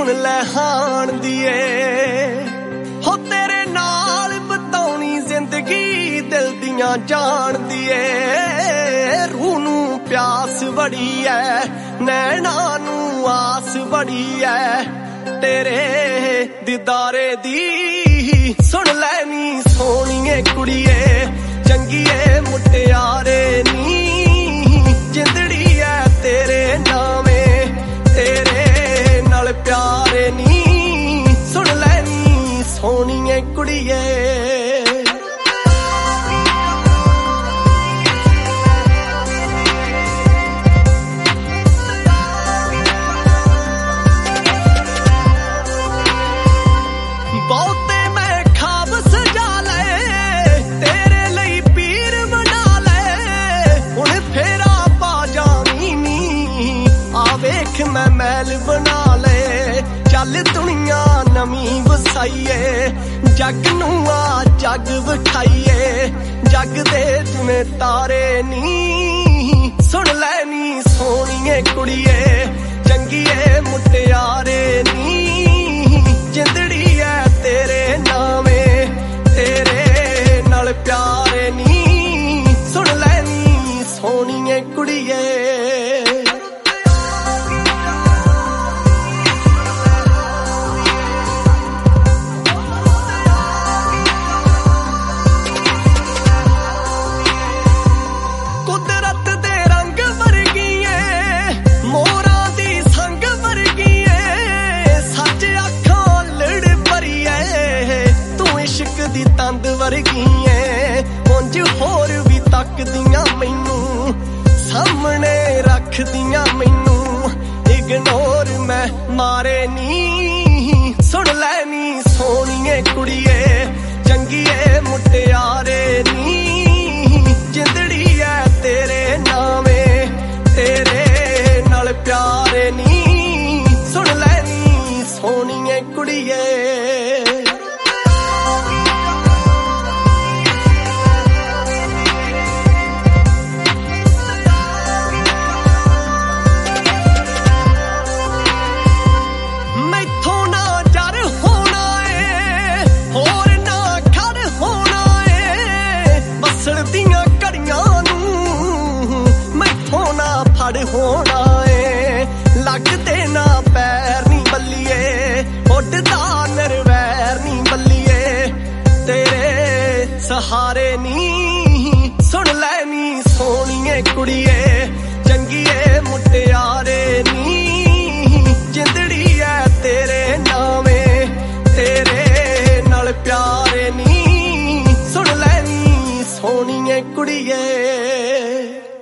सुन लै हाण दिए हो तेरे नाल बताउणी जिंदगी दिल दियां जान दिए रूह नू प्यास बड़ी है नैना नू आस बड़ी है तेरे दीदारे दी सुन लैनी सोहणीए कुड़िए चंगीए मुटियारे नी जिंदड़ी है तेरे नामे तेरे नाल प्यारे नी सुन लैनी सोहणीए कुड़िए बहुते मैं खाब सजा ले तेरे लई पीर बना ले हुण फेरा पा जानी नी आ वेख मैं महल बना ले चल दुनिया नवी वसाईए जग नू आ जग विखाईए जग दे जिवें तारे नी सुन लैनी सोहणीए कुड़िए चंगीए मुटियारे नी जिंदड़ी है तेरे नामे तेरे नाल प्यारे नी सुन लैनी सोहणीए कुड़िए कुदरत दे रंग वर्गीए मोरा दी संग वर्गीए सच अखां लड़ भरीए तू इश्क दी तंद वर्गीए उंज होर भी तकदियां मैनू सामने रखदियां मैनू इग्नोर मैं मारे नी सुन लैनी सोहणीए कुड़िए चंगीए मुटियारे नी जिंदड़ी है तेरे नामे तेरे नाल प्यारे नी सुन लैनी सोहणीए कुड़िए मैथों ना जर होना है होर ना खड़ होना है बसण दियां घड़ियां नू मैथों ना फड़ होना है लगदे ना पैर नी बल्लिए उडदा नरवैर नी बल्लिए तेरे सहारे नी सुन लैनी सोहणीए कुड़िए चंगीए मुटियारे नी जिंदड़ी है तेरे नामे तेरे नाल प्यारे नी सुन लैनी सोहणीए कुड़िए।